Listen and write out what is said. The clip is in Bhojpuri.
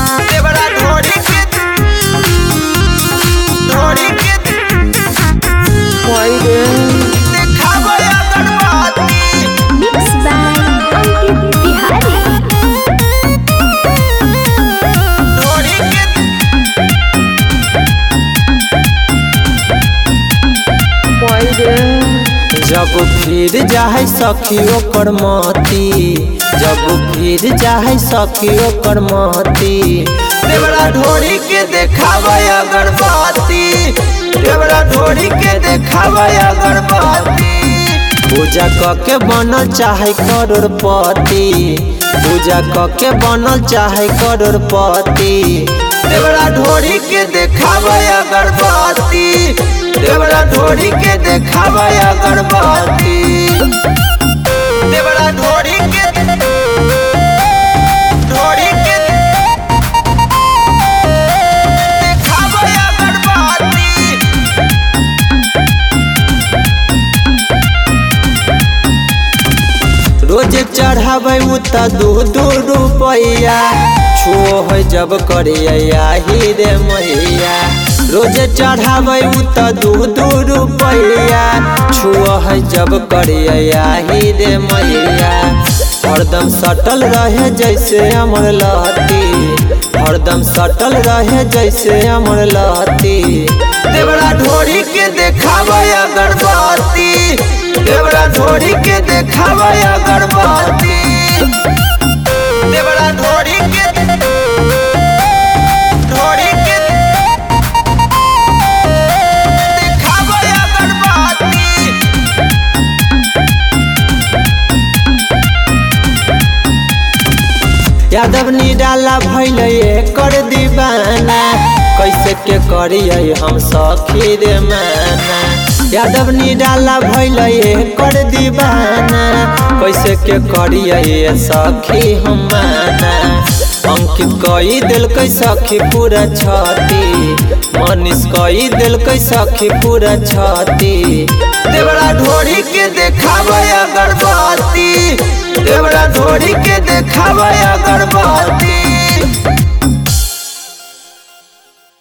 देवरा ढोरी के देखावे अगरबत्ती Mixed by Ankit Bihari. ढोरी के जब फिर जाए सखी ओकर मती, जब फिर जाए सखी ओकर मती। देवरा ढोरी के देखावे अगरबत्ती देवरा ढोरी के देखावे अगरबत्ती पूजा कके बनल चाहे करोड़पति, पूजा कके बनल चाहे करोड़पति। देवरा ढोरी के देखावे अगरबत्ती देवरा ढोरी के देखावे अगरबत्ती देवरा ढोरी के देखावे अगरबत्ती रोज चढ़ावे उता दू रुपैया, छुओ है जब करिया ही रे मैया। रोज चढ़ावे उता दू रुपैया, छुओ है जब करिया ही रे मैया। हरदम सटल रहे जैसे अमर लहती, हरदम सटल रहे जैसे अमर लहती। देवरा ढोरी के देखावे अगरबत्ती देवरा ढोरी के देखावे अगरबत्ती देवरा ढोरी के देखावे अगरबत्ती यादव निराला भैल कर दीवाना, कैसे के करिए हम सखी रे माना। यादव निराला भैल कर दीवाना, कैसे के करिए सखी हम माना। अंकित कई दिलकै सखी पूरा छती, मनीष कई दिलकै सखी पूरा छती। देवरा ढोरी के देखावे अगरबत्ती देवरा ढोरी के देखावे